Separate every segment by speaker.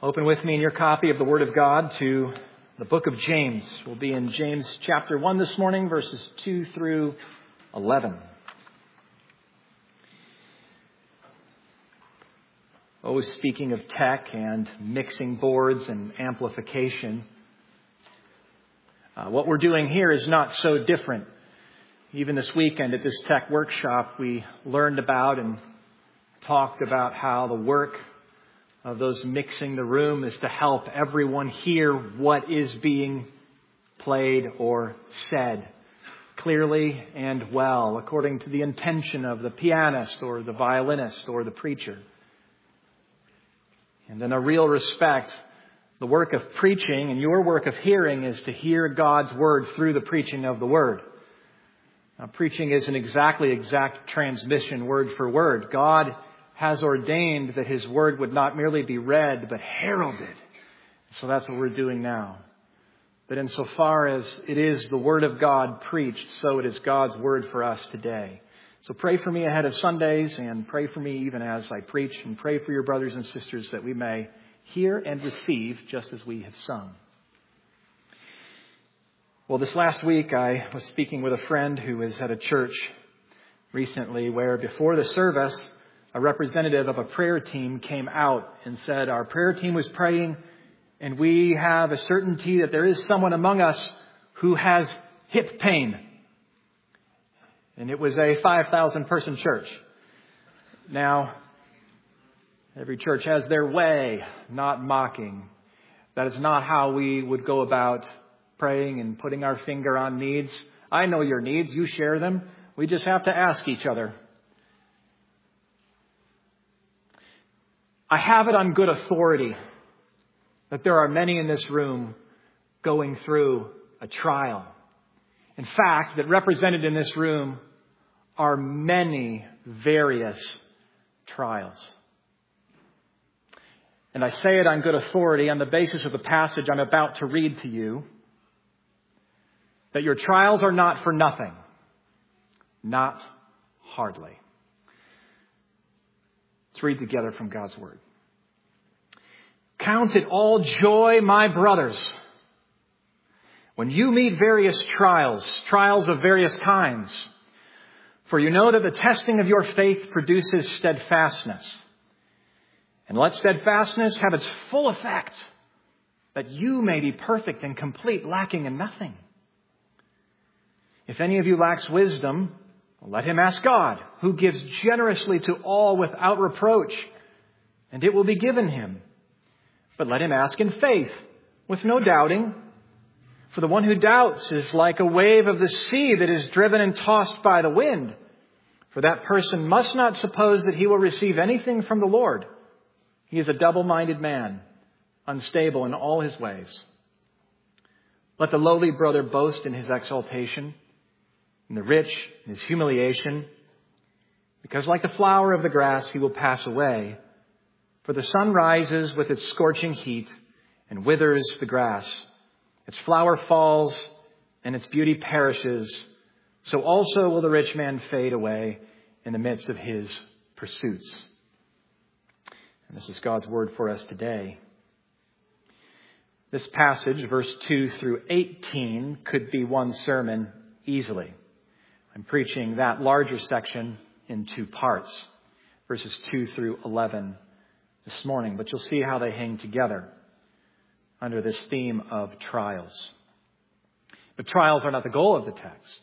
Speaker 1: Open with me in your copy of the Word of God to the book of James. We'll be in James chapter 1 this morning, verses 2 through 11. Speaking of tech and mixing boards and amplification, what we're doing here is not so different. Even this weekend at this tech workshop, we learned about and talked about how the work of those mixing the room is to help everyone hear what is being played or said clearly and well, according to the intention of the pianist or the violinist or the preacher. And in a real respect, the work of preaching and your work of hearing is to hear God's word through the preaching of the word. Now, preaching isn't exact transmission word for word. God has ordained that His word would not merely be read, but heralded. So that's what we're doing now. But insofar as it is the word of God preached, so it is God's word for us today. So pray for me ahead of Sundays, and pray for me even as I preach, and pray for your brothers and sisters that we may hear and receive just as we have sung. Well, this last week I was speaking with a friend who was at a church recently where before the service, a representative of a prayer team came out and said, our prayer team was praying, and we have a certainty that there is someone among us who has hip pain. And it was a 5,000 person church. Now, every church has their way, not mocking. That is not how we would go about praying and putting our finger on needs. I know your needs. You share them. We just have to ask each other. I have it on good authority that there are many in this room going through a trial. In fact, that represented in this room are many various trials. And I say it on good authority on the basis of the passage I'm about to read to you, that your trials are not for nothing. Not hardly. Let's read together from God's Word. Count it all joy, my brothers, when you meet various trials of various kinds. For you know that the testing of your faith produces steadfastness. And let steadfastness have its full effect, that you may be perfect and complete, lacking in nothing. If any of you lacks wisdom, let him ask God, who gives generously to all without reproach, and it will be given him. But let him ask in faith, with no doubting. For the one who doubts is like a wave of the sea that is driven and tossed by the wind. For that person must not suppose that he will receive anything from the Lord. He is a double-minded man, unstable in all his ways. Let the lowly brother boast in his exaltation, and the rich in his humiliation, because like the flower of the grass, he will pass away. For the sun rises with its scorching heat and withers the grass. Its flower falls and its beauty perishes. So also will the rich man fade away in the midst of his pursuits. And this is God's word for us today. This passage, verse 2 through 18, could be one sermon easily. I'm preaching that larger section in two parts, verses 2 through 11 this morning. But you'll see how they hang together under this theme of trials. But trials are not the goal of the text.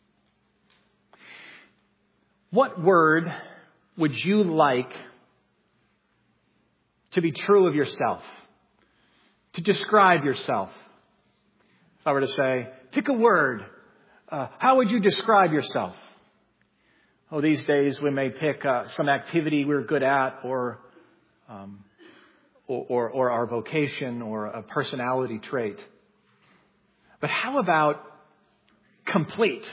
Speaker 1: What word would you like to be true of yourself? To describe yourself? If I were to say, pick a word, how would you describe yourself? These days we may pick some activity we're good at or our vocation or a personality trait. But how about complete,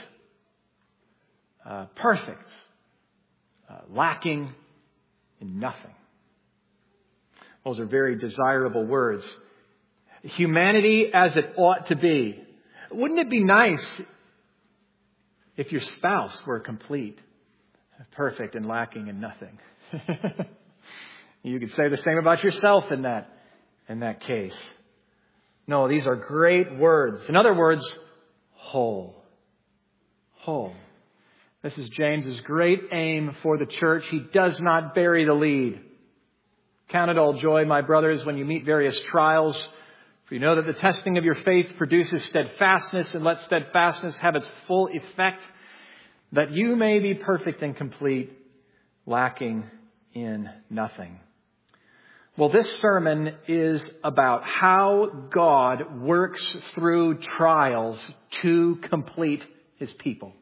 Speaker 1: perfect, lacking in nothing? Those are very desirable words. Humanity as it ought to be. Wouldn't it be nice if your spouse were complete, perfect, and lacking in nothing? You could say the same about yourself in that in that case. No, these are great words. In other words, whole. Whole. This is James's great aim for the church. He does not bury the lead. Count it all joy, my brothers, when you meet various trials, for you know that the testing of your faith produces steadfastness, and let steadfastness have its full effect, that you may be perfect and complete, lacking in nothing. Well, this sermon is about how God works through trials to complete His people,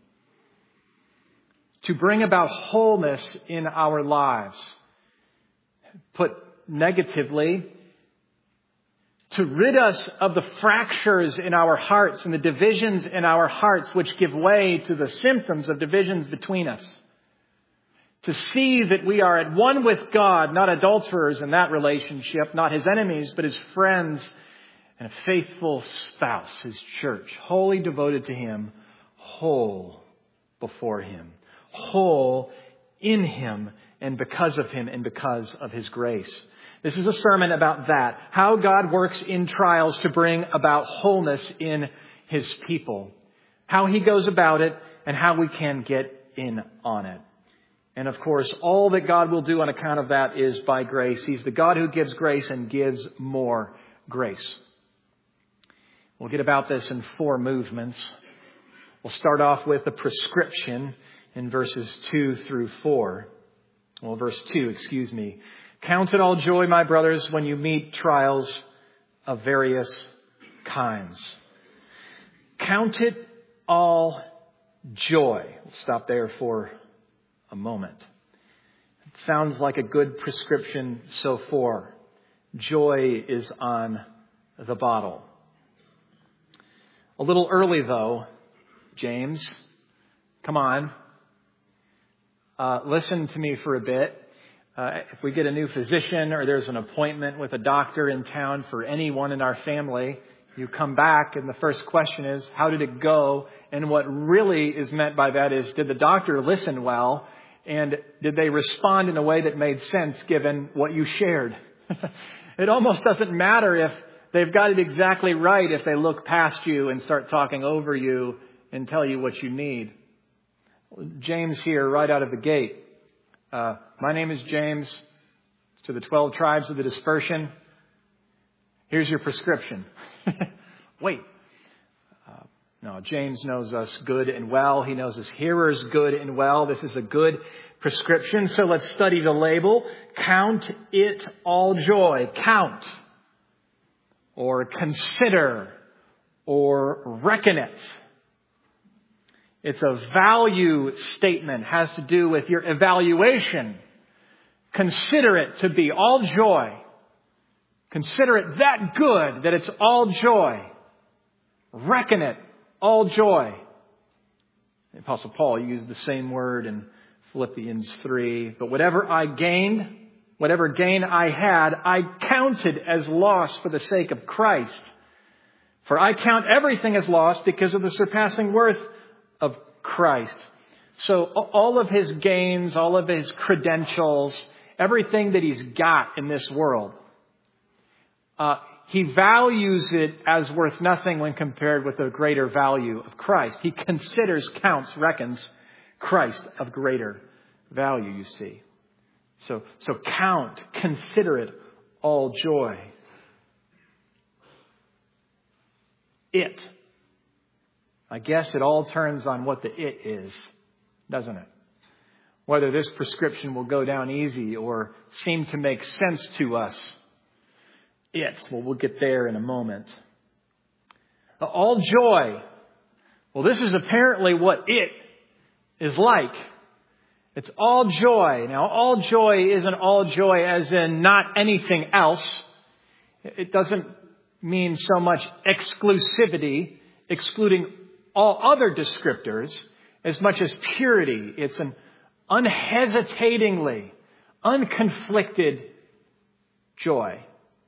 Speaker 1: to bring about wholeness in our lives. Put negatively, to rid us of the fractures in our hearts and the divisions in our hearts which give way to the symptoms of divisions between us. To see that we are at one with God, not adulterers in that relationship, not His enemies, but His friends, and a faithful spouse, His church, wholly devoted to Him, whole before Him, whole in Him, and because of Him, and because of His grace. This is a sermon about that, how God works in trials to bring about wholeness in His people, how He goes about it, and how we can get in on it. And of course, all that God will do on account of that is by grace. He's the God who gives grace and gives more grace. We'll get about this in 4 movements. We'll start off with the prescription in verses 2 through 4. Well, verse 2, Count it all joy, my brothers, when you meet trials of various kinds. Count it all joy. We'll stop there for a moment. It sounds like a good prescription so far. Joy is on the bottle. A little early though, James. Come on. Listen to me for a bit. If we get a new physician or there's an appointment with a doctor in town for anyone in our family, you come back and the first question is, how did it go? And what really is meant by that is, did the doctor listen well? And did they respond in a way that made sense given what you shared? It almost doesn't matter if they've got it exactly right if they look past you and start talking over you and tell you what you need. James here, right out of the gate. My name is James. To the 12 tribes of the dispersion. Here's your prescription. Wait. No, James knows us good and well. He knows his hearers good and well. This is a good prescription. So let's study the label. Count it all joy. Count. Or consider. Or reckon it. It's a value statement. It has to do with your evaluation. Consider it to be all joy. Consider it that good that it's all joy. Reckon it all joy. The Apostle Paul used the same word in Philippians 3. But whatever gain I had, I counted as loss for the sake of Christ. For I count everything as loss because of the surpassing worth of Christ. So all of his gains, all of his credentials, everything that he's got in this world, he values it as worth nothing when compared with the greater value of Christ. He considers, counts, reckons Christ of greater value, you see. So count, consider it all joy. I guess it all turns on what the it is, doesn't it? Whether this prescription will go down easy or seem to make sense to us. Well, we'll get there in a moment. All joy. Well, this is apparently what it is like. It's all joy. Now, all joy isn't all joy as in not anything else. It doesn't mean so much exclusivity, excluding all other descriptors, as much as purity. It's an unhesitatingly, unconflicted joy.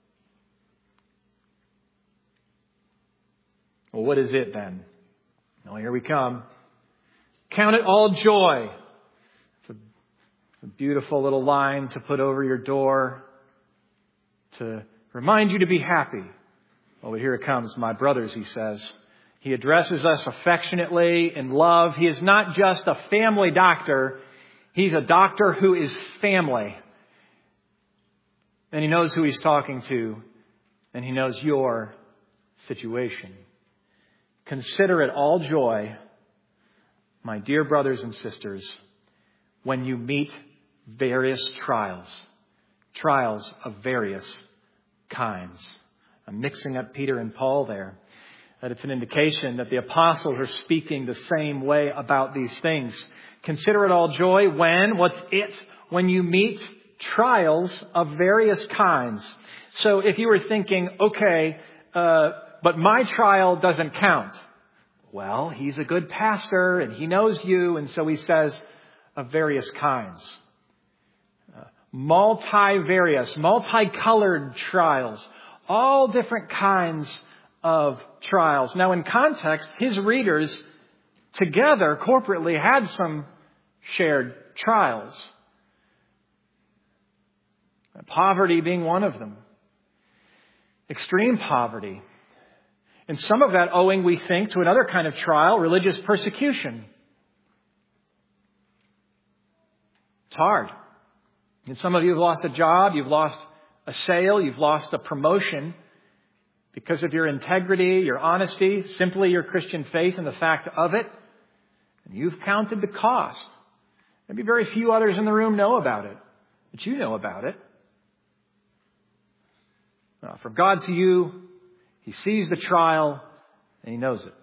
Speaker 1: Well, what is it then? Well, here we come. Count it all joy. It's a beautiful little line to put over your door, to remind you to be happy. Oh, but here it comes, my brothers, he says. He addresses us affectionately in love. He is not just a family doctor. He's a doctor who is family. And he knows who he's talking to. And he knows your situation. Consider it all joy, my dear brothers and sisters, when you meet various trials. Trials of various kinds. I'm mixing up Peter and Paul there. That it's an indication that the apostles are speaking the same way about these things. Consider it all joy when, when you meet trials of various kinds. So if you were thinking, okay, but my trial doesn't count. Well, he's a good pastor and he knows you. And so he says of various kinds. Multivarious, multicolored trials. All different kinds of trials. Now in context, his readers together corporately had some shared trials. Poverty being one of them. Extreme poverty. And some of that owing, we think, to another kind of trial, religious persecution. It's hard. And some of you have lost a job, you've lost a sale, you've lost a promotion because of your integrity, your honesty, simply your Christian faith and the fact of it. And you've counted the cost. Maybe very few others in the room know about it, but you know about it. From God to you, he sees the trial and he knows it.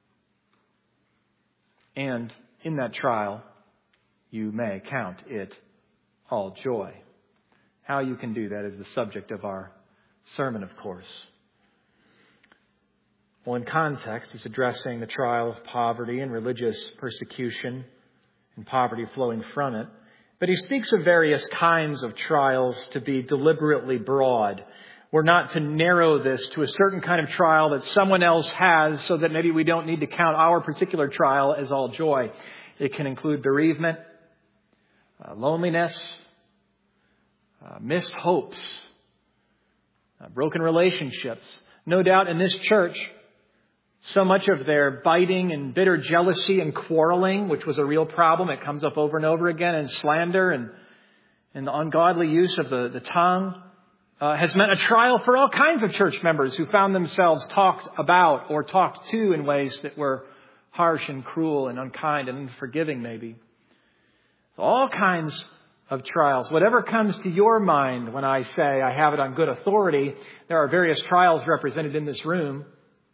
Speaker 1: And in that trial, you may count it all joy. How you can do that is the subject of our sermon, of course. Well, in context, he's addressing the trial of poverty and religious persecution and poverty flowing from it. But he speaks of various kinds of trials to be deliberately broad. We're not to narrow this to a certain kind of trial that someone else has so that maybe we don't need to count our particular trial as all joy. It can include bereavement, loneliness, missed hopes, broken relationships. No doubt in this church, so much of their biting and bitter jealousy and quarreling, which was a real problem, it comes up over and over again, and slander and the ungodly use of the tongue, has meant a trial for all kinds of church members who found themselves talked about or talked to in ways that were harsh and cruel and unkind and unforgiving maybe. All kinds of trials. Whatever comes to your mind when I say I have it on good authority, there are various trials represented in this room.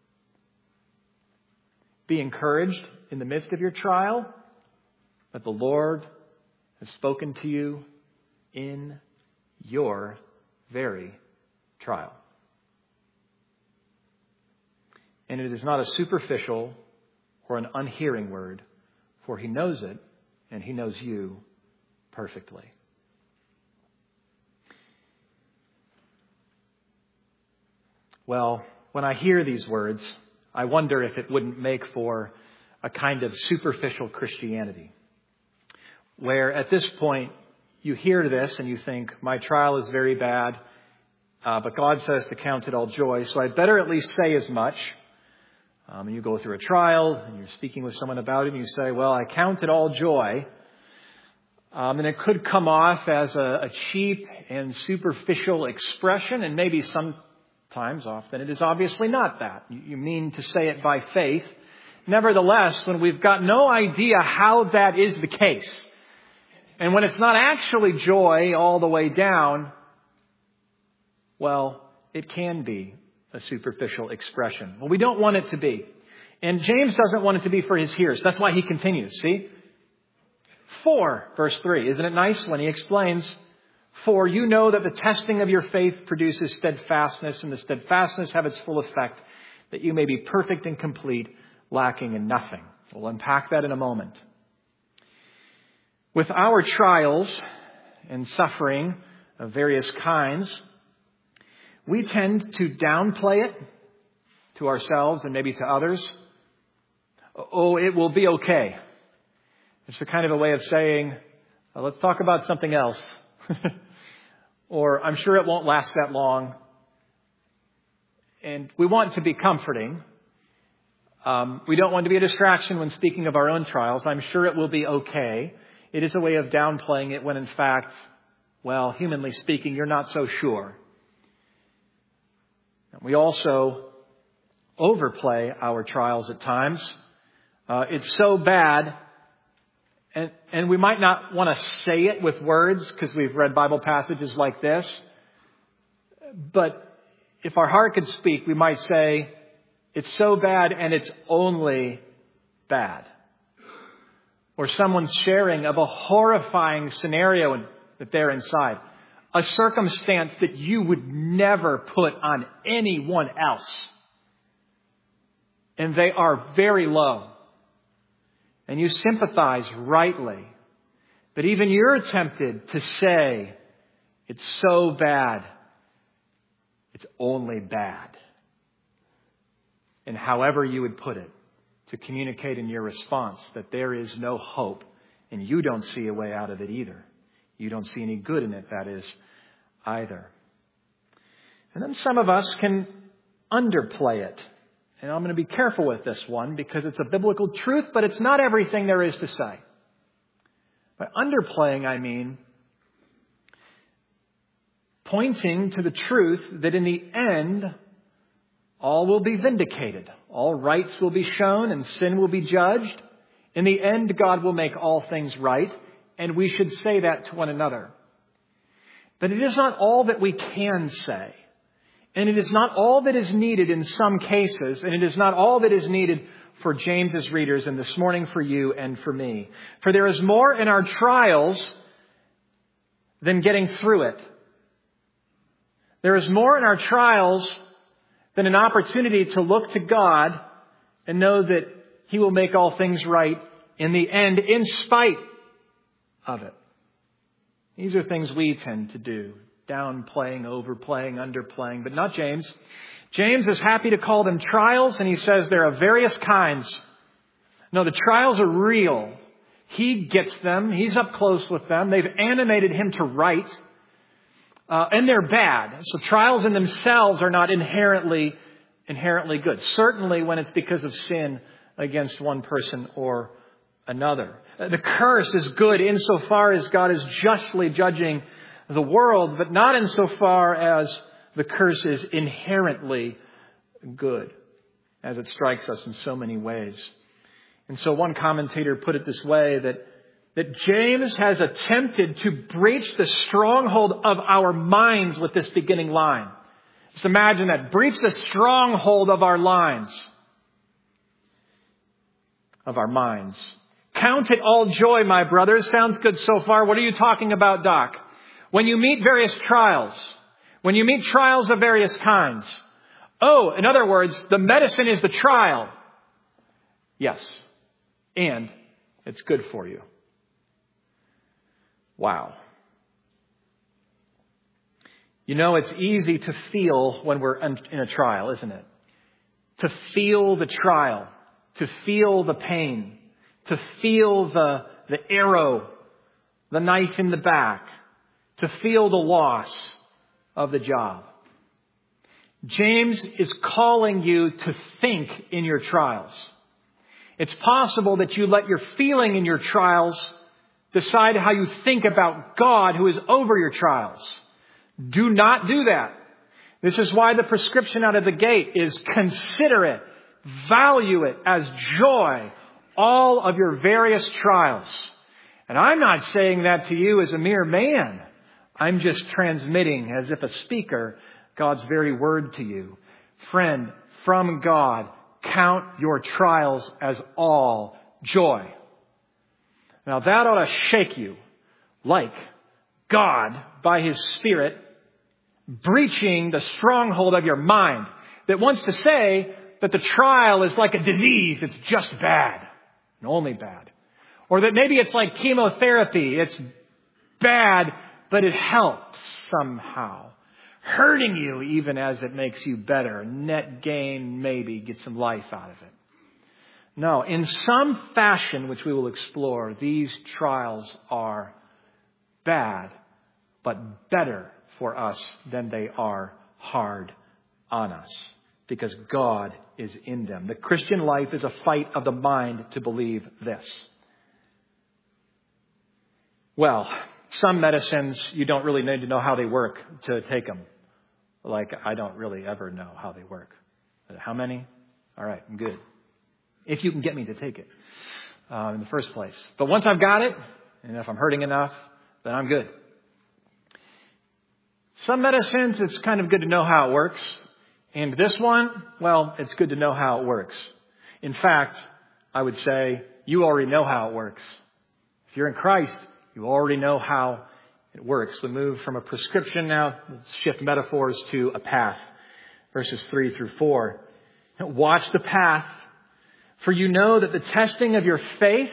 Speaker 1: Be encouraged in the midst of your trial that the Lord has spoken to you in your very trial. And it is not a superficial or an unhearing word, for he knows it and he knows you perfectly. Well, when I hear these words, I wonder if it wouldn't make for a kind of superficial Christianity, where at this point you hear this and you think, my trial is very bad, but God says to count it all joy, so I'd better at least say as much. And you go through a trial and you're speaking with someone about it and you say, well, I count it all joy. And it could come off as a cheap and superficial expression, and maybe sometimes, often, it is obviously not that. You mean to say it by faith. Nevertheless, when we've got no idea how that is the case, and when it's not actually joy all the way down, well, it can be a superficial expression. Well, we don't want it to be. And James doesn't want it to be for his hearers. That's why he continues. See? For, verse 3, isn't it nice when he explains, for you know that the testing of your faith produces steadfastness, and the steadfastness have its full effect, that you may be perfect and complete, lacking in nothing. We'll unpack that in a moment. With our trials and suffering of various kinds, we tend to downplay it to ourselves and maybe to others. Oh, it will be okay. It's a kind of a way of saying, let's talk about something else. Or I'm sure it won't last that long. And we want to be comforting. We don't want to be a distraction when speaking of our own trials. I'm sure it will be okay. It is a way of downplaying it when in fact, well, humanly speaking, you're not so sure. We also overplay our trials at times. It's so bad, and we might not want to say it with words because we've read Bible passages like this. But if our heart could speak, we might say, it's so bad and it's only bad. Or someone's sharing of a horrifying scenario that they're inside. A circumstance that you would never put on anyone else. And they are very low. And you sympathize rightly. But even you're tempted to say, it's so bad. It's only bad. And however you would put it, to communicate in your response that there is no hope and you don't see a way out of it either. You don't see any good in it, that is, either. And then some of us can underplay it. And I'm going to be careful with this one because it's a biblical truth, but it's not everything there is to say. By underplaying, I mean pointing to the truth that in the end, all will be vindicated. All rights will be shown and sin will be judged. In the end, God will make all things right. And we should say that to one another. But it is not all that we can say. And it is not all that is needed in some cases. And it is not all that is needed for James's readers and this morning for you and for me. For there is more in our trials than getting through it. There is more in our trials than an opportunity to look to God and know that He will make all things right in the end, in spite of it. These are things we tend to do. Downplaying, overplaying, underplaying, but not James. James is happy to call them trials, and he says there are various kinds. No, the trials are real. He gets them. He's up close with them. They've animated him to write. And they're bad. So trials in themselves are not inherently good. Certainly when it's because of sin against one person or another. The curse is good insofar as God is justly judging the world, but not insofar as the curse is inherently good, as it strikes us in so many ways. And so one commentator put it this way, that James has attempted to breach the stronghold of our minds with this beginning line. Just imagine that. Breach the stronghold of our minds. Count it all joy, my brothers. Sounds good so far. What are you talking about, Doc? When you meet various trials. When you meet trials of various kinds. Oh, in other words, the medicine is the trial. Yes. And it's good for you. Wow. You know, it's easy to feel when we're in a trial, isn't it? To feel the trial, to feel the pain, to feel the arrow, the knife in the back, to feel the loss of the job. James is calling you to think in your trials. It's possible that you let your feeling in your trials decide how you think about God who is over your trials. Do not do that. This is why the prescription out of the gate is consider it, value it as joy, all of your various trials. And I'm not saying that to you as a mere man. I'm just transmitting as if a speaker God's very word to you. Friend, from God, count your trials as all joy. Now that ought to shake you like God, by His Spirit, breaching the stronghold of your mind that wants to say that the trial is like a disease. It's just bad and only bad. Or that maybe it's like chemotherapy. It's bad, but it helps somehow. Hurting you even as it makes you better. Net gain, maybe get some life out of it. No, in some fashion, which we will explore, these trials are bad, but better for us than they are hard on us. because God is in them. The Christian life is a fight of the mind to believe this. Well, some medicines, you don't really need to know how they work to take them. Like, I don't really ever know how they work. How many? All right, I'm good. If you can get me to take it in the first place. But once I've got it, and if I'm hurting enough, then I'm good. Some medicines, it's kind of good to know how it works. And this one, well, it's good to know how it works. In fact, I would say you already know how it works. If you're in Christ, you already know how it works. We move from a prescription now, let's shift metaphors to a path. Verses 3 through 4. Watch the path, for you know that the testing of your faith...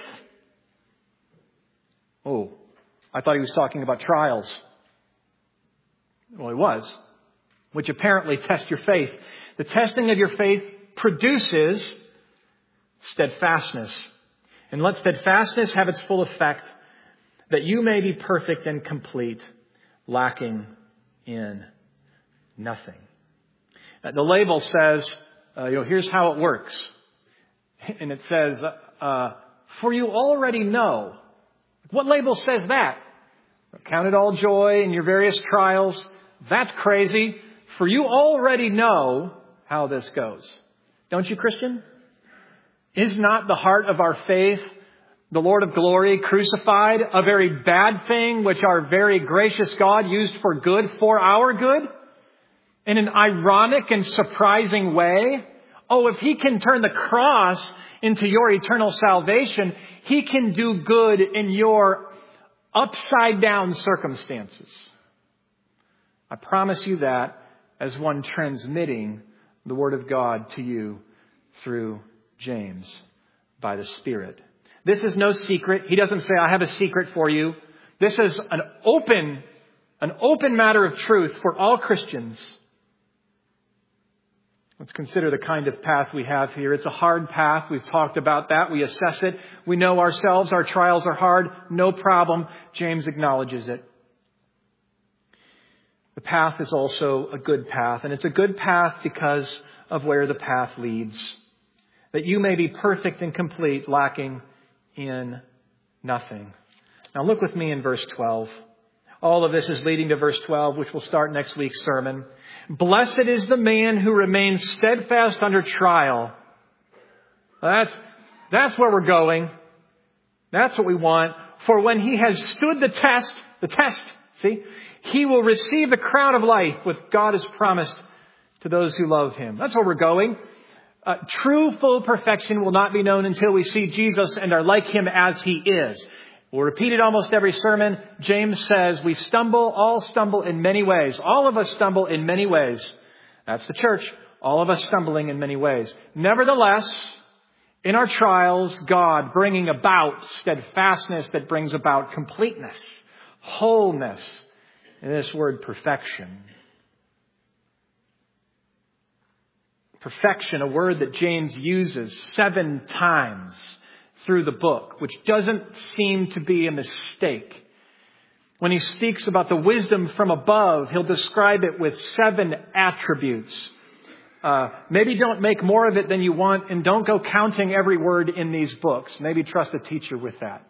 Speaker 1: Oh, I thought he was talking about trials. Well, he was, which apparently test your faith. The testing of your faith produces steadfastness. And let steadfastness have its full effect, that you may be perfect and complete, lacking in nothing. The label says, here's how it works. And it says, for you already know. What label says that? Count it all joy in your various trials. That's crazy. For you already know how this goes. Don't you, Christian? Is not the heart of our faith, the Lord of glory, crucified, a very bad thing which our very gracious God used for good, for our good? In an ironic and surprising way? Oh, if He can turn the cross into your eternal salvation, He can do good in your upside down circumstances. I promise you that as one transmitting the Word of God to you through James by the Spirit. This is no secret. He doesn't say, I have a secret for you. This is an open matter of truth for all Christians. Let's consider the kind of path we have here. It's a hard path. We've talked about that. We assess it. We know ourselves. Our trials are hard. No problem. James acknowledges it. The path is also a good path. And it's a good path because of where the path leads. That you may be perfect and complete, lacking in nothing. Now look with me in verse 12. All of this is leading to verse 12, which will start next week's sermon. Blessed is the man who remains steadfast under trial. That's where we're going. That's what we want. For when he has stood the test, he will receive the crown of life which God has promised to those who love Him. That's where we're going. True full perfection will not be known until we see Jesus and are like Him as He is. We'll repeat it almost every sermon. James says we all stumble in many ways. All of us stumble in many ways. That's the church. All of us stumbling in many ways. Nevertheless, in our trials, God bringing about steadfastness that brings about completeness, wholeness, and this word perfection. Perfection, a word that James uses 7 times through the book, which doesn't seem to be a mistake. When he speaks about the wisdom from above, he'll describe it with 7 attributes. Maybe don't make more of it than you want, and don't go counting every word in these books. Maybe trust a teacher with that.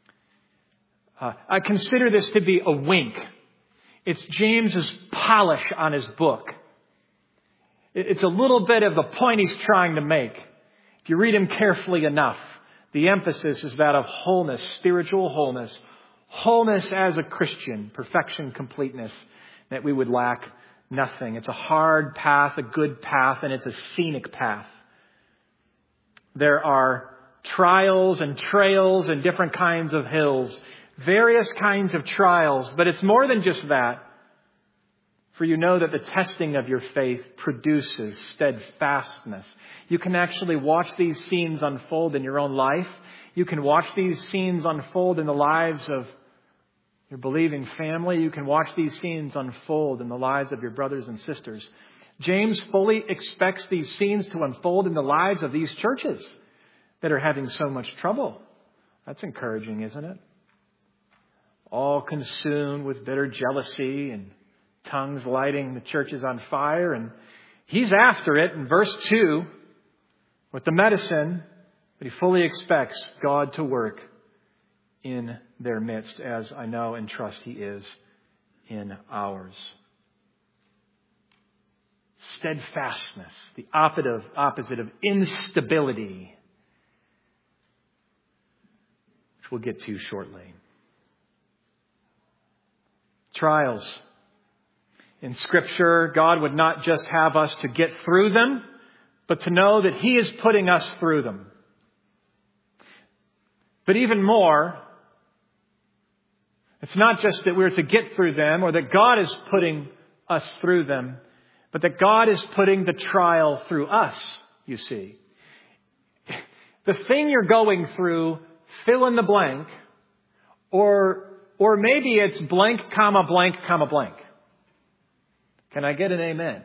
Speaker 1: I consider this to be a wink. It's James's polish on his book. It's a little bit of the point he's trying to make. If you read him carefully enough, the emphasis is that of wholeness, spiritual wholeness. Wholeness as a Christian, perfection, completeness, that we would lack nothing. It's a hard path, a good path, and it's a scenic path. There are trials and trails and different kinds of hills, various kinds of trials, but it's more than just that. For you know that the testing of your faith produces steadfastness. You can actually watch these scenes unfold in your own life. You can watch these scenes unfold in the lives of your believing family. You can watch these scenes unfold in the lives of your brothers and sisters. James fully expects these scenes to unfold in the lives of these churches that are having so much trouble. That's encouraging, isn't it? All consumed with bitter jealousy and tongues lighting the churches on fire. And He's after it in verse 2 with the medicine, but he fully expects God to work in their midst, as I know and trust He is in ours. Steadfastness, the opposite of instability, which we'll get to shortly. Trials. In Scripture, God would not just have us to get through them, but to know that He is putting us through them. But even more, it's not just that we're to get through them or that God is putting us through them, but that God is putting the trial through us, you see. The thing you're going through, fill in the blank, or maybe it's blank, comma, blank, comma, blank. Can I get an amen?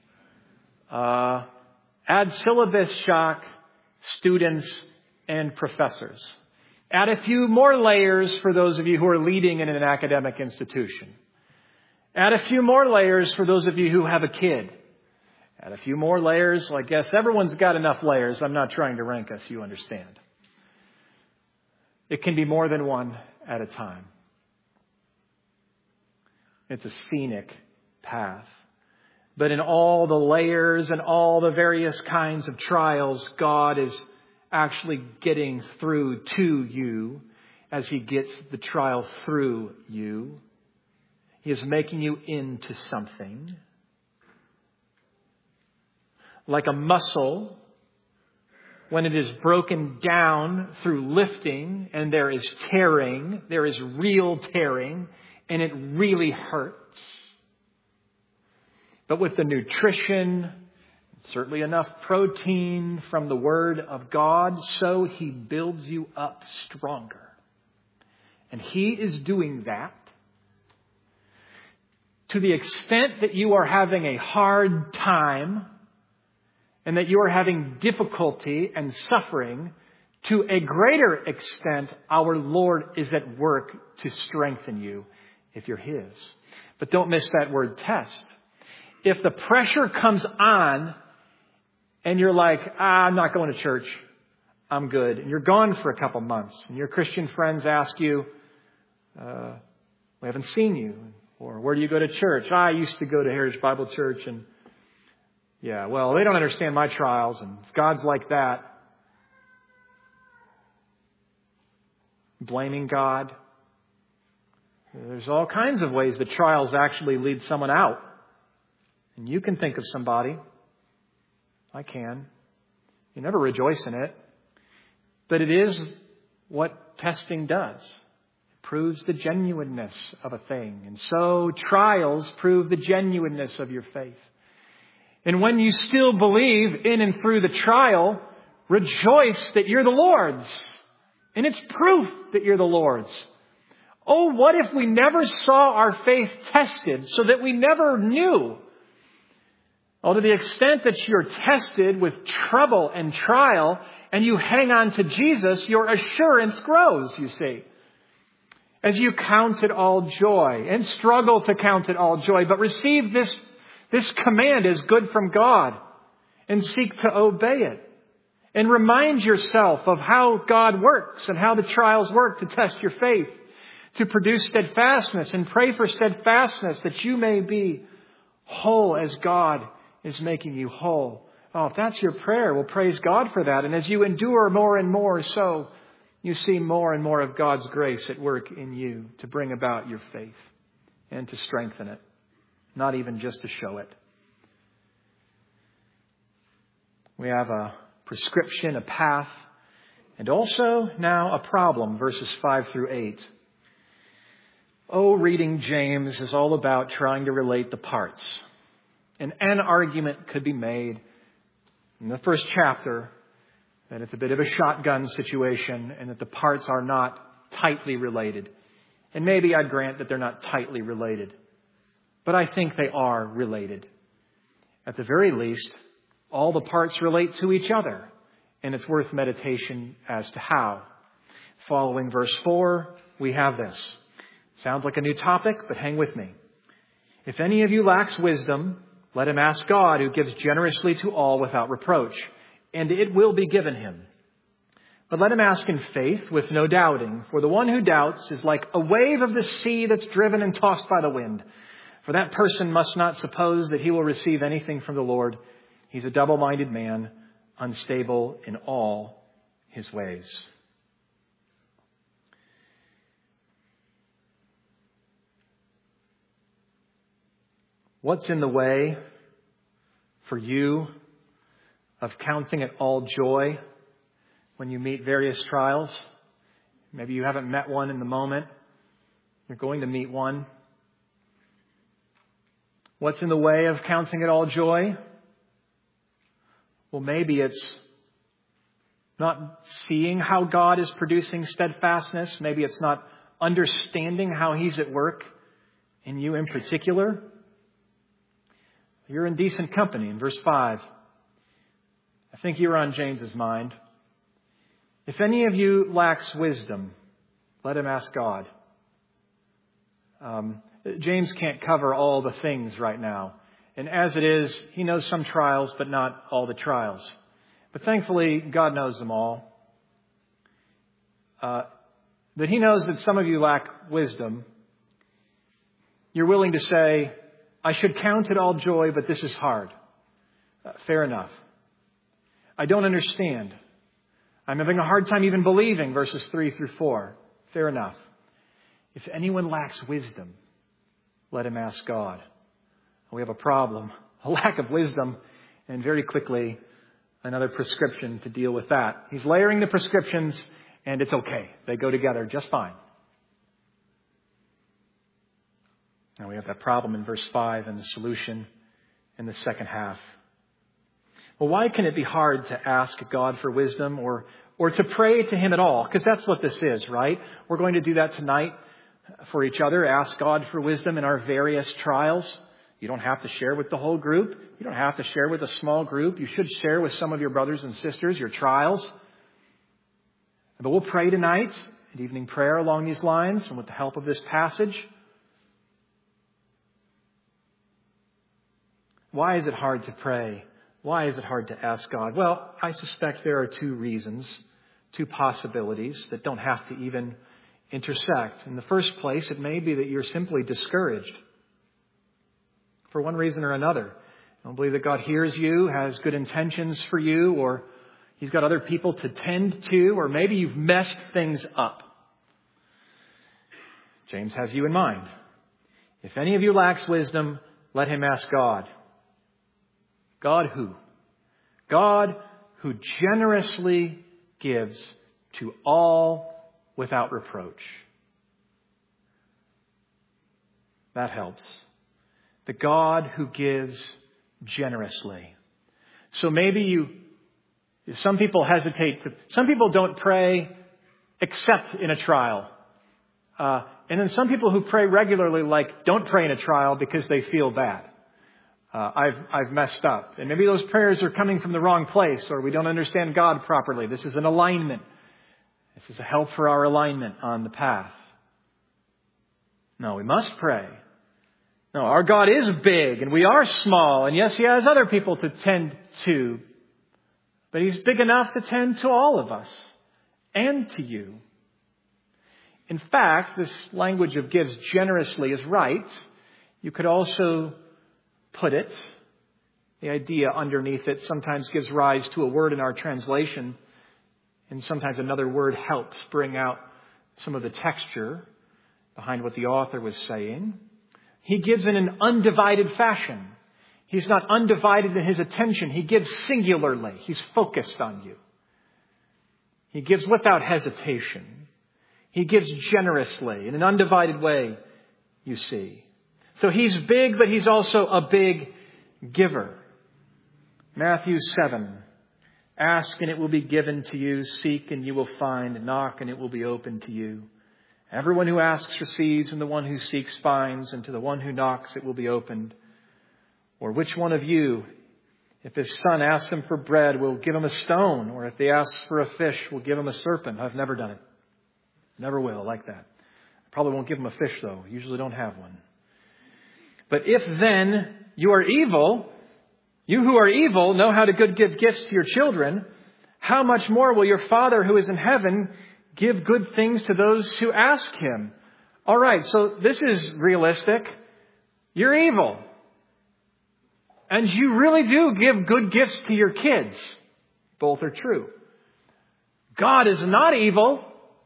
Speaker 1: Add syllabus shock, students and professors. Add a few more layers for those of you who are leading in an academic institution. Add a few more layers for those of you who have a kid. Add a few more layers. Well, I guess everyone's got enough layers. I'm not trying to rank us, you understand. It can be more than one at a time. It's a scenic path. But in all the layers and all the various kinds of trials, God is actually getting through to you as He gets the trial through you. He is making you into something. Like a muscle, when it is broken down through lifting and there is tearing, there is real tearing, and it really hurts. But with the nutrition, certainly enough protein from the Word of God, so He builds you up stronger. And He is doing that to the extent that you are having a hard time and that you are having difficulty and suffering. To a greater extent, our Lord is at work to strengthen you if you're His. But don't miss that word test. If the pressure comes on and you're like, I'm not going to church, I'm good, and you're gone for a couple months, and your Christian friends ask you, we haven't seen you, or where do you go to church? I used to go to Heritage Bible Church, and yeah, well, they don't understand my trials, and if God's like that, blaming God. There's all kinds of ways that trials actually lead someone out. And you can think of somebody. I can. You never rejoice in it. But it is what testing does. It proves the genuineness of a thing. And so trials prove the genuineness of your faith. And when you still believe in and through the trial, rejoice that you're the Lord's. And it's proof that you're the Lord's. Oh, what if we never saw our faith tested so that we never knew? Well, to the extent that you're tested with trouble and trial and you hang on to Jesus, your assurance grows, you see. As you count it all joy and struggle to count it all joy, but receive this command as good from God and seek to obey it. And remind yourself of how God works and how the trials work to test your faith, to produce steadfastness, and pray for steadfastness that you may be whole as God is making you whole. Oh, if that's your prayer, well, praise God for that. And as you endure more and more, so you see more and more of God's grace at work in you to bring about your faith and to strengthen it, not even just to show it. We have a prescription, a path, and also now a problem, verses 5 through 8. Oh, reading James is all about trying to relate the parts. And an argument could be made in the first chapter that it's a bit of a shotgun situation and that the parts are not tightly related. And maybe I'd grant that they're not tightly related. But I think they are related. At the very least, all the parts relate to each other. And it's worth meditation as to how. Following verse 4, we have this. Sounds like a new topic, but hang with me. If any of you lacks wisdom, let him ask God, who gives generously to all without reproach, and it will be given him. But let him ask in faith with no doubting, for the one who doubts is like a wave of the sea that's driven and tossed by the wind. For that person must not suppose that he will receive anything from the Lord. He's a double-minded man, unstable in all his ways. What's in the way for you of counting it all joy when you meet various trials? Maybe you haven't met one in the moment. You're going to meet one. What's in the way of counting it all joy? Well, maybe it's not seeing how God is producing steadfastness. Maybe it's not understanding how He's at work in you in particular. You're in decent company. In verse 5, I think you're on James's mind. If any of you lacks wisdom, let him ask God. James can't cover all the things right now. And as it is, he knows some trials, but not all the trials. But thankfully, God knows them all. That He knows that some of you lack wisdom. You're willing to say, I should count it all joy, but this is hard. Fair enough. I don't understand. I'm having a hard time even believing verses 3 through 4. Fair enough. If anyone lacks wisdom, let him ask God. We have a problem, a lack of wisdom, and very quickly another prescription to deal with that. He's layering the prescriptions, and it's okay. They go together just fine. Now we have that problem in verse 5 and the solution in the second half. Well, why can it be hard to ask God for wisdom or to pray to Him at all? Because that's what this is, right? We're going to do that tonight for each other. Ask God for wisdom in our various trials. You don't have to share with the whole group. You don't have to share with a small group. You should share with some of your brothers and sisters your trials. But we'll pray tonight at evening prayer along these lines and with the help of this passage. Why is it hard to pray? Why is it hard to ask God? Well, I suspect there are two reasons, two possibilities that don't have to even intersect. In the first place, it may be that you're simply discouraged for one reason or another. You don't believe that God hears you, has good intentions for you, or He's got other people to tend to, or maybe you've messed things up. James has you in mind. If any of you lacks wisdom, let him ask God. God who? God who generously gives to all without reproach. That helps. The God who gives generously. So maybe some people hesitate. Some people don't pray except in a trial. And then some people who pray regularly don't pray in a trial because they feel bad. I've messed up. And maybe those prayers are coming from the wrong place, or we don't understand God properly. This is an alignment. This is a help for our alignment on the path. No, we must pray. No, our God is big and we are small. And yes, He has other people to tend to. But He's big enough to tend to all of us and to you. In fact, this language of gives generously is right. You could also put it, the idea underneath it sometimes gives rise to a word in our translation, and sometimes another word helps bring out some of the texture behind what the author was saying. He gives in an undivided fashion. He's not undivided in His attention. He gives singularly. He's focused on you. He gives without hesitation. He gives generously in an undivided way, you see. So He's big, but He's also a big giver. Matthew 7. Ask and it will be given to you. Seek and you will find. Knock and it will be opened to you. Everyone who asks receives, and the one who seeks finds, and to the one who knocks it will be opened. Or which one of you, if his son asks him for bread, will give him a stone? Or if he asks for a fish, will give him a serpent? I've never done it. Never will like that. I probably won't give him a fish though. Usually don't have one. But if then you are evil, you who are evil know how to give gifts to your children. How much more will your Father who is in heaven give good things to those who ask Him? All right, so this is realistic. You're evil. And you really do give good gifts to your kids. Both are true. God is not evil.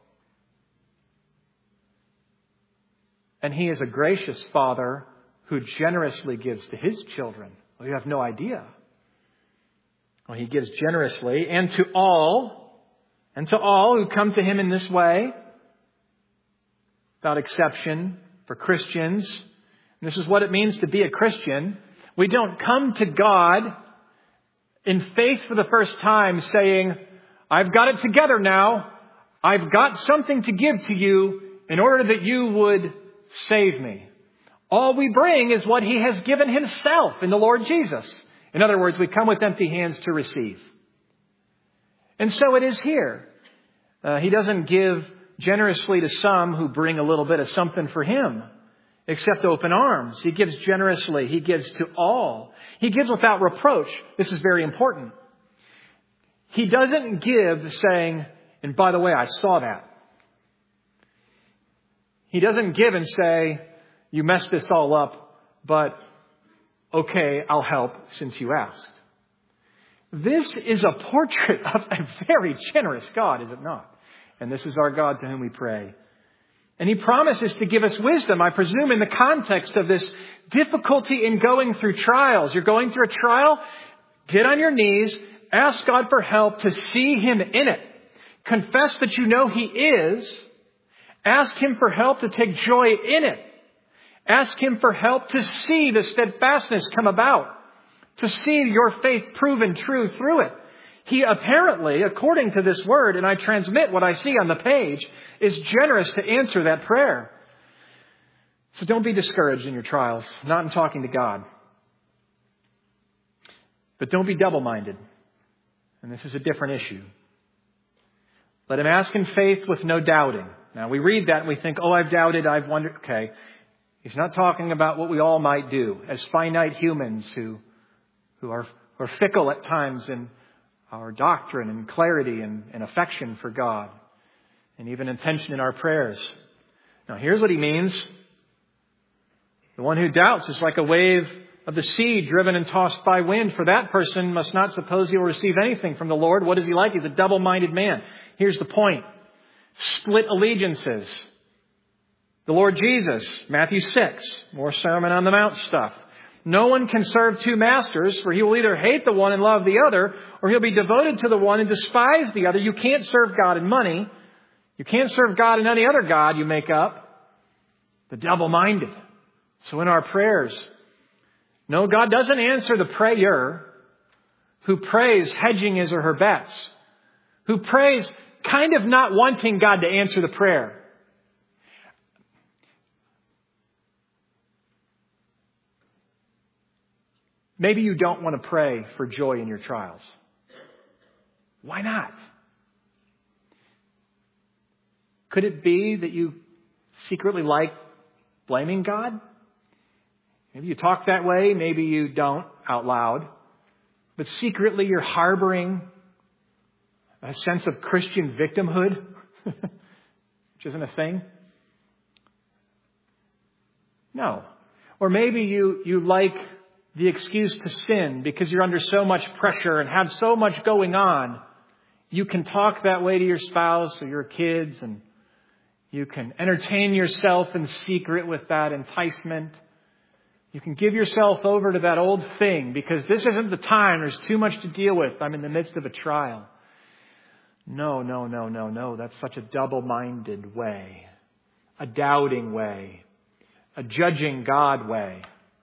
Speaker 1: And He is a gracious Father who generously gives to His children. Well, you have no idea. Well, He gives generously and to all who come to Him in this way, without exception, for Christians. And this is what it means to be a Christian. We don't come to God in faith for the first time saying, I've got it together now. I've got something to give to you in order that you would save me. All we bring is what He has given Himself in the Lord Jesus. In other words, we come with empty hands to receive. And so it is here. He doesn't give generously to some who bring a little bit of something for Him, except open arms. He gives generously. He gives to all. He gives without reproach. This is very important. He doesn't give saying, and by the way, I saw that. He doesn't give and say, you messed this all up, but okay, I'll help since you asked. This is a portrait of a very generous God, is it not? And this is our God to whom we pray. And He promises to give us wisdom, I presume, in the context of this difficulty in going through trials. You're going through a trial, get on your knees, ask God for help to see Him in it. Confess that you know He is. Ask Him for help to take joy in it. Ask Him for help to see the steadfastness come about, to see your faith proven true through it. He apparently, according to this word, and I transmit what I see on the page, is generous to answer that prayer. So don't be discouraged in your trials, not in talking to God. But don't be double-minded. And this is a different issue. Let him ask in faith with no doubting. Now we read that and we think, oh, I've doubted, I've wondered. Okay. He's not talking about what we all might do as finite humans who are fickle at times in our doctrine and clarity and affection for God and even intention in our prayers. Now here's what he means. The one who doubts is like a wave of the sea driven and tossed by wind. For that person must not suppose he will receive anything from the Lord. What is he like? He's a double-minded man. Here's the point. Split allegiances. The Lord Jesus, Matthew 6, more Sermon on the Mount stuff. No one can serve two masters, for he will either hate the one and love the other, or he'll be devoted to the one and despise the other. You can't serve God in money. You can't serve God in any other God you make up. The double-minded. So in our prayers, no, God doesn't answer the prayer who prays hedging his or her bets, who prays kind of not wanting God to answer the prayer. Maybe you don't want to pray for joy in your trials. Why not? Could it be that you secretly like blaming God? Maybe you talk that way, maybe you don't out loud. But secretly you're harboring a sense of Christian victimhood, which isn't a thing. No. Or maybe you like the excuse to sin because you're under so much pressure and have so much going on. You can talk that way to your spouse or your kids, and you can entertain yourself in secret with that enticement. You can give yourself over to that old thing because this isn't the time. There's too much to deal with. I'm in the midst of a trial. No. That's such a double-minded way, a doubting way, a judging God way.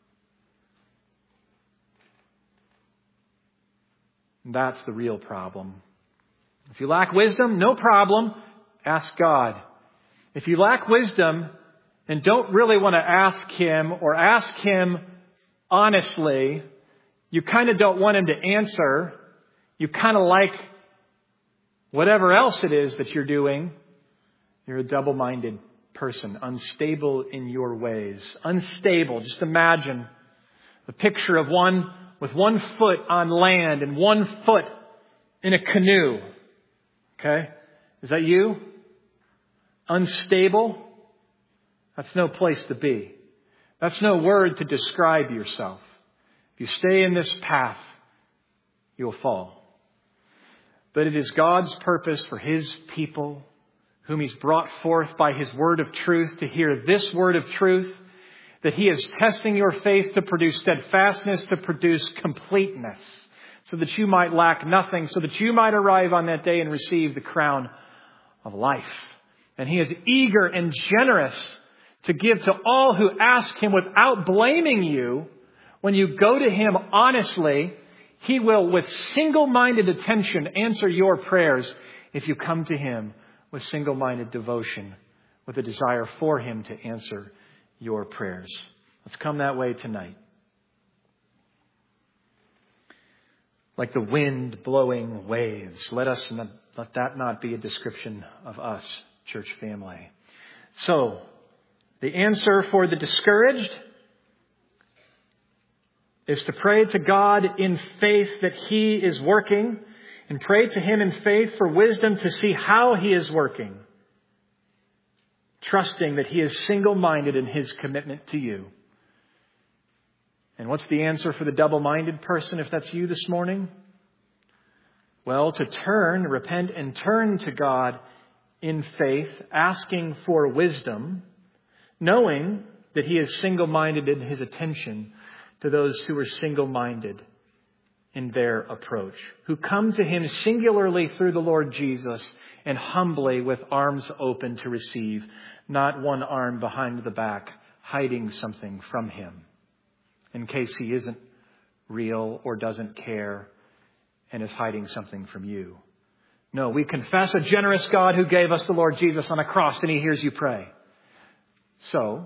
Speaker 1: And that's the real problem. If you lack wisdom, no problem. Ask God. If you lack wisdom and don't really want to ask Him or ask Him honestly, you kind of don't want Him to answer. You kind of like whatever else it is that you're doing. You're a double-minded person, unstable in your ways. Unstable. Just imagine The picture of one with one foot on land and one foot in a canoe. Okay? Is that you? Unstable? That's no place to be. That's no word to describe yourself. If you stay in this path, you'll fall. But it is God's purpose for His people, whom He's brought forth by His word of truth, to hear this word of truth, that He is testing your faith to produce steadfastness, to produce completeness, so that you might lack nothing, so that you might arrive on that day and receive the crown of life. And He is eager and generous to give to all who ask Him without blaming you. When you go to Him honestly, He will, with single-minded attention, answer your prayers if you come to Him with single-minded devotion, with a desire for Him to answer your prayers. Let's come that way tonight. Like the wind blowing waves, let that not be a description of us, church family. So, the answer for the discouraged is to pray to God in faith that He is working, and pray to Him in faith for wisdom to see how He is working, trusting that He is single-minded in His commitment to you. And what's the answer for the double-minded person, if that's you this morning? Well, to repent and turn to God in faith, asking for wisdom, knowing that He is single-minded in His attention to those who are single-minded in their approach, who come to Him singularly through the Lord Jesus and humbly with arms open to receive, not one arm behind the back, hiding something from Him in case He isn't real or doesn't care and is hiding something from you. No, we confess a generous God who gave us the Lord Jesus on a cross, and He hears you pray. So,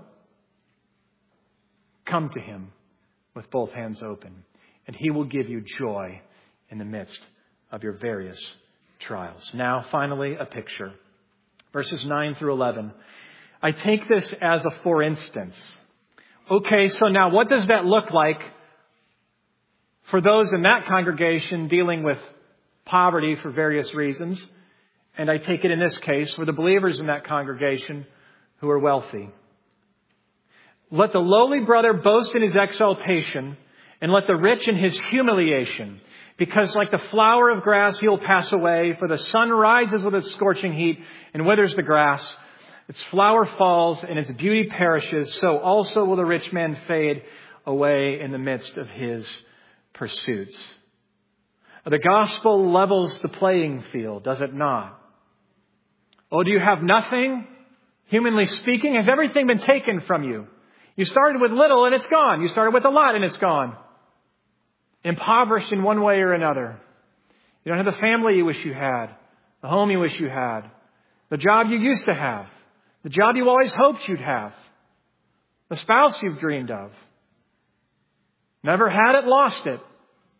Speaker 1: come to Him with both hands open, and He will give you joy in the midst of your various trials. Now, finally, a picture. Verses 9 through 11. I take this as a for instance. Okay, so now what does that look like for those in that congregation dealing with poverty for various reasons? And I take it in this case for the believers in that congregation who are wealthy. Let the lowly brother boast in his exaltation, and let the rich in his humiliation. Because like the flower of grass, he'll pass away. For the sun rises with its scorching heat and withers the grass. Its flower falls and its beauty perishes. So also will the rich man fade away in the midst of his pursuits. The gospel levels the playing field, does it not? Oh, do you have nothing? Humanly speaking, has everything been taken from you? You started with little and it's gone. You started with a lot and it's gone. Impoverished in one way or another. You don't have the family you wish you had. The home you wish you had. The job you used to have. The job you always hoped you'd have. The spouse you've dreamed of. Never had it, lost it.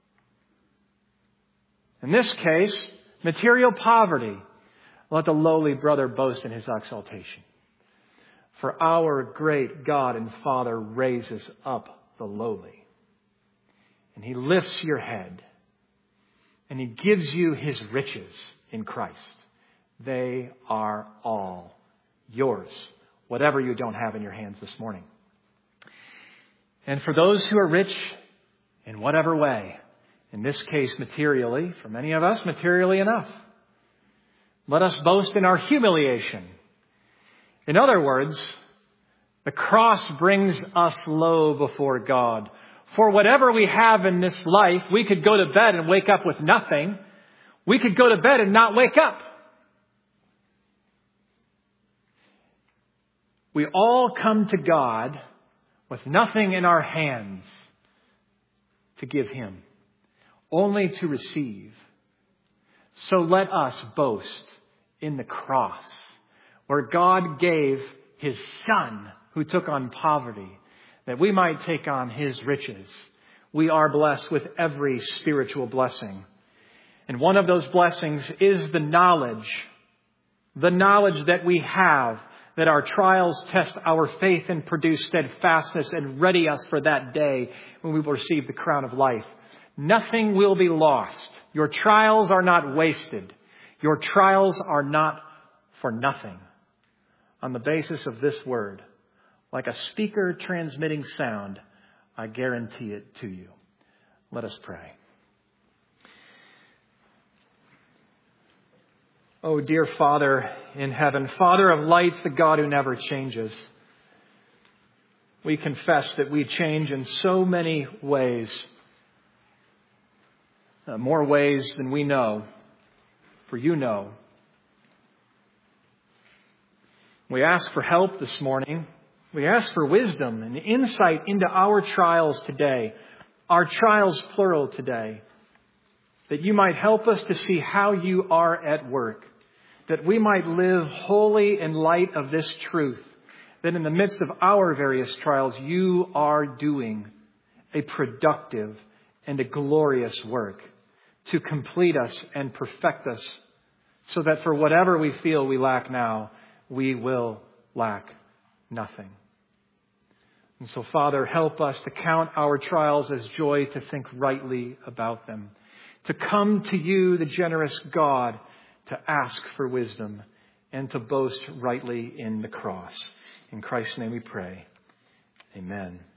Speaker 1: In this case, material poverty. Let the lowly brother boast in his exaltation. For our great God and Father raises up the lowly. And He lifts your head. And He gives you His riches in Christ. They are all yours. Whatever you don't have in your hands this morning. And for those who are rich in whatever way, in this case materially, for many of us, materially enough, let us boast in our humiliation. In other words, the cross brings us low before God. For whatever we have in this life, we could go to bed and wake up with nothing. We could go to bed and not wake up. We all come to God with nothing in our hands to give Him, only to receive. So let us boast in the cross, where God gave His Son, who took on poverty, that we might take on His riches. We are blessed with every spiritual blessing. And one of those blessings is the knowledge that we have that our trials test our faith and produce steadfastness and ready us for that day when we will receive the crown of life. Nothing will be lost. Your trials are not wasted. Your trials are not for nothing. On the basis of this word, like a speaker transmitting sound, I guarantee it to you. Let us pray. Oh, dear Father in heaven, Father of lights, the God who never changes, we confess that we change in so many ways, more ways than we know, for you know. We ask for help this morning. We ask for wisdom and insight into our trials today, our trials plural today, that you might help us to see how you are at work, that we might live wholly in light of this truth, that in the midst of our various trials, you are doing a productive and a glorious work to complete us and perfect us, so that for whatever we feel we lack now, we will lack nothing. And so, Father, help us to count our trials as joy, to think rightly about them, to come to you, the generous God, to ask for wisdom, and to boast rightly in the cross. In Christ's name we pray. Amen.